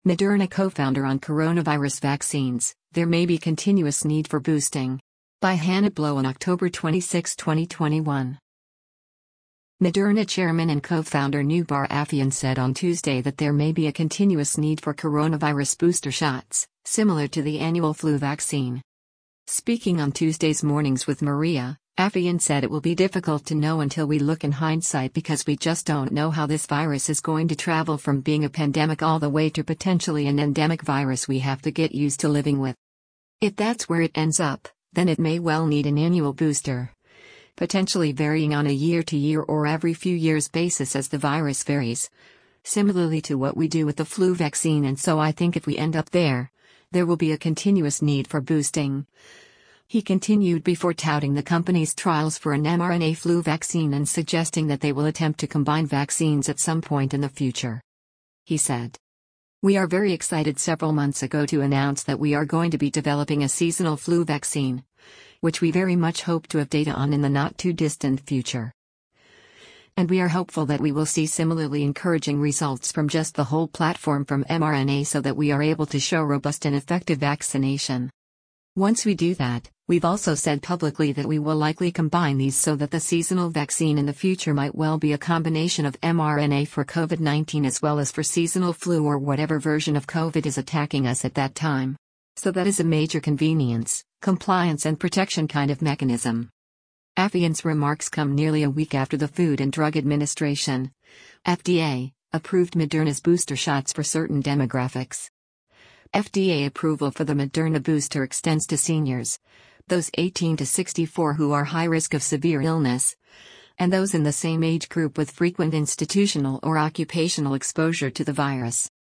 Moderna co-founder on coronavirus vaccines, there may be continuous need for boosting. By Hannah Blow on October 26, 2021. Moderna chairman and co-founder Noubar Afeyan said on Tuesday that there may be a continuous need for coronavirus booster shots, similar to the annual flu vaccine. Speaking on Tuesday's Mornings with Maria, Afeyan said it will be difficult to know until we look in hindsight because we just don't know how this virus is going to travel from being a pandemic all the way to potentially an endemic virus we have to get used to living with. If that's where it ends up, then it may well need an annual booster, potentially varying on a year-to-year or every few years basis as the virus varies, similarly to what we do with the flu vaccine. And so I think if we end up there will be a continuous need for boosting. He continued before touting the company's trials for an mRNA flu vaccine and suggesting that they will attempt to combine vaccines at some point in the future. He said, "We are very excited several months ago to announce that we are going to be developing a seasonal flu vaccine, which we very much hope to have data on in the not-too-distant future. And we are hopeful that we will see similarly encouraging results from just the whole platform from mRNA so that we are able to show robust and effective vaccination. Once we do that, we've also said publicly that we will likely combine these so that the seasonal vaccine in the future might well be a combination of mRNA for COVID-19 as well as for seasonal flu or whatever version of COVID is attacking us at that time. So that is a major convenience, compliance and protection kind of mechanism." Afeyan's remarks come nearly a week after the Food and Drug Administration, FDA, approved Moderna's booster shots for certain demographics. FDA approval for the Moderna booster extends to seniors, those 18 to 64 who are high risk of severe illness, and those in the same age group with frequent institutional or occupational exposure to the virus.